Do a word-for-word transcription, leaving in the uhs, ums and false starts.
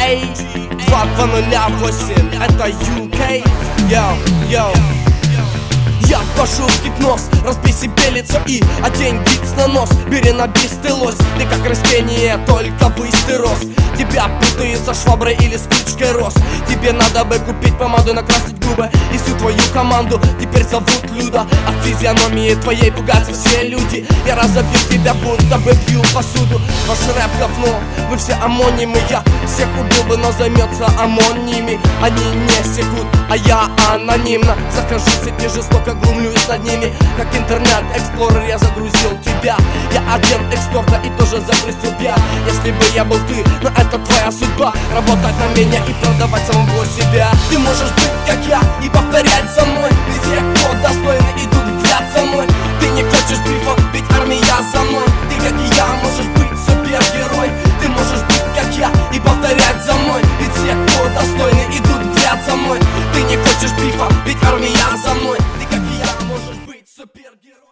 два два ноль восемь, это ю кей. Йоу, йоу. Я ввожу в гипноз, разбей себе лицо и одень гипс на нос. Бери на бис ты лось, ты как растение, только высь ты рос. Тебя путают со шваброй или с ключкой роз. Тебе надо бы купить помаду, накрасить губы и всю твою команду теперь зовут Люда. От физиономии твоей пугаются все люди. Я разобью тебя, будто бы бью посуду. Ваш рэп говно, вы все амонимы. Я всех убил бы, но займется ОМОН ними. Они не секут, а я анонимно захожу в сети, жестоко глумлюсь над ними. Как интернет-эксплорер я загрузил тебя. Я агент эксторта и тоже загрузил я. Если бы я был ты, но это твоя судьба. Работать на меня и продавать самого себя. Ты можешь быть как я и повторять за мной. Ведь те, кто достойны, идут взгляд за мной. Ты не хочешь бифа, ведь армия за мной. Ты как и я можешь быть супергерой. Ты можешь быть как я и повторять за мной. Ведь те, кто достойны, идут взгляд за мной. Ты не хочешь бифа, ведь армия за мной. Ты как и я можешь быть супергерой.